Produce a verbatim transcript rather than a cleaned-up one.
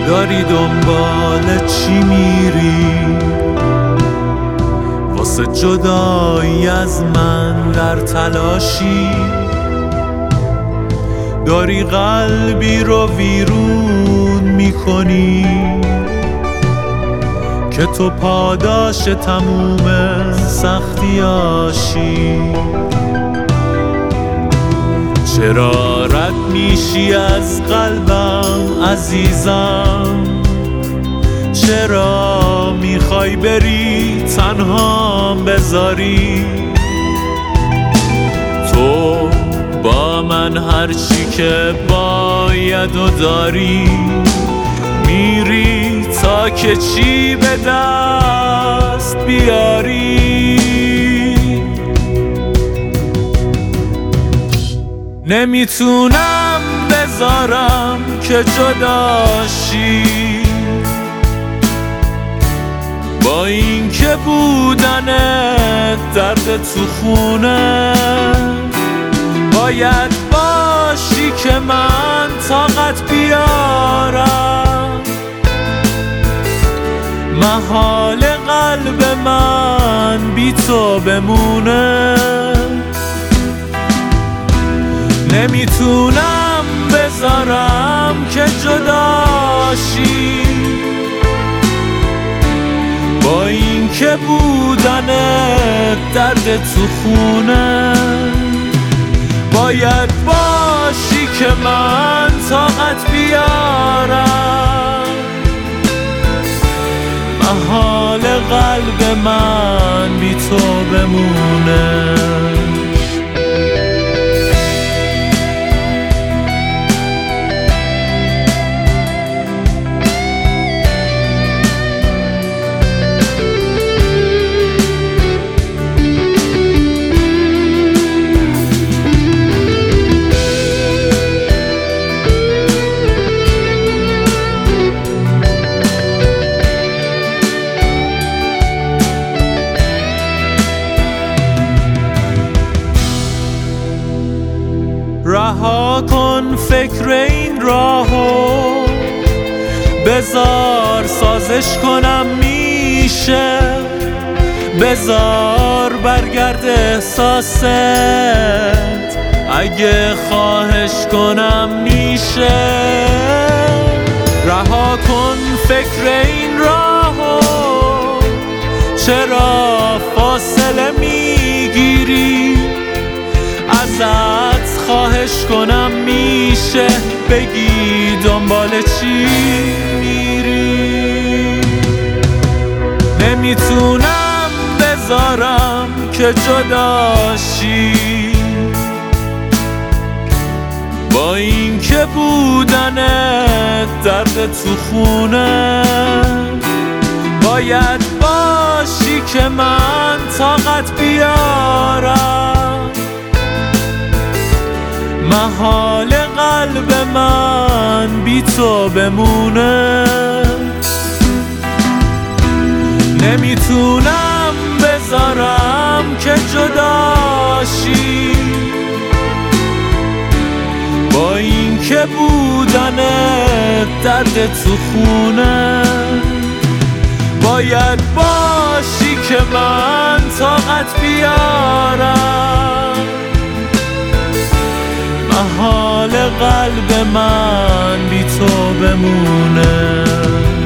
داری دنبال چی میری؟ واسه جدایی از من در تلاشی، داری قلبی رو ویرون میکنی که تو پاداش تموم سختیاشی. چرا رد میشی از قلبم عزیزم؟ چرا میخوای بری تنها بذاری؟ تو با من هرچی که باید و داری، میری تا که چی به دست بیاری. نمیتونم بذارم که جداشی، با این که بودنت درد تو خونه. باید باشی که من طاقت بیارم، محال قلب من بی تو بمونه. نمیتونم بذارم که جداشی، با این که بودنت درد تو خونه. باید باشی که من طاقت بیارم، محال قلب من بی تو بمونه. رها کن فکر این راهو، بذار سازش کنم میشه. بذار برگرد احساست، اگه خواهش کنم میشه. رها کن فکر این راهو، چرا فاصله میگیری؟ ازت خواهش کنم میشه بگی دنبال چی میری؟ نمیتونم بذارم که جداشی، با این که بودنت درد تو خونه. باید باشی که من طاقت بیارم، محال قلب من بی تو بمونه. نمیتونم بذارم که جداشی، با این که بودنت درد تو خونه. باید باشی که من طاقت بیارم، محال قلب من بی تو بمونه.